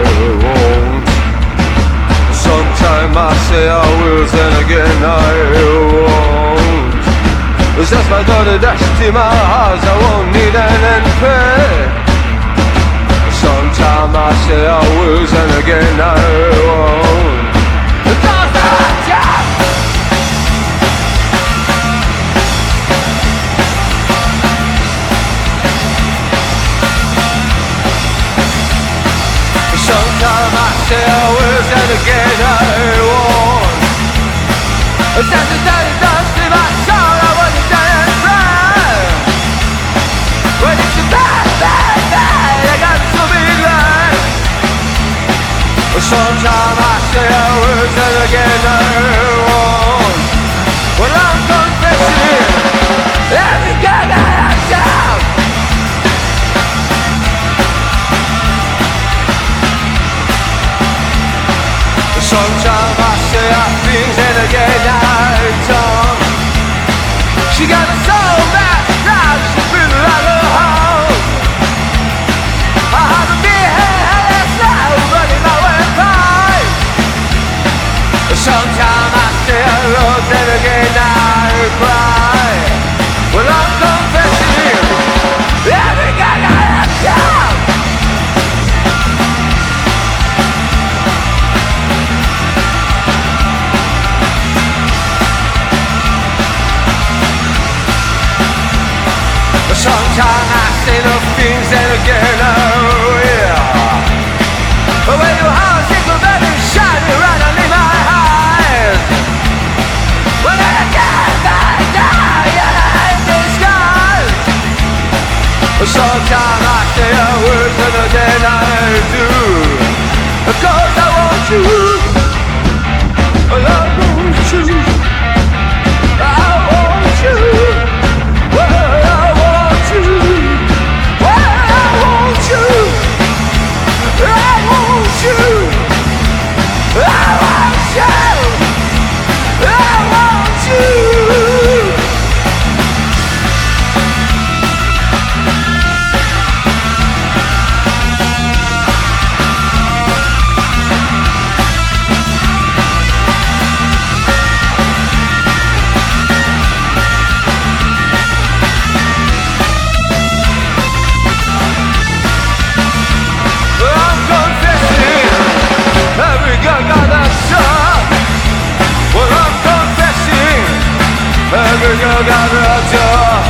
won't. Sometimes I say I will, then again I won't. It's just my dirty dusty my heart, I won't need an end pay. Sometimes I say I will, then again I won't. Sometimes I say I will, then again I won't. It's just the dirty dust in my soul, I want to die and cry. When it's a bad, bad, bad, I got to be glad. Sometimes I say I will, then again I won't. Well, I'm confessing every girl I have down. Sometimes I say I things and again I don't. She got a soul that's proud, she's been like a home. I have a big head that's now running my way by. Sometimes I say I love and again I cry. Well, I'm confessing every guy I have down. Sometimes I say the things and again oh yeah. But when your heart is so very shiny right under my eyes, when I die in disguise. Sometimes I say a word and again I do, because I want you, I want you, I want you. Every girl got a job.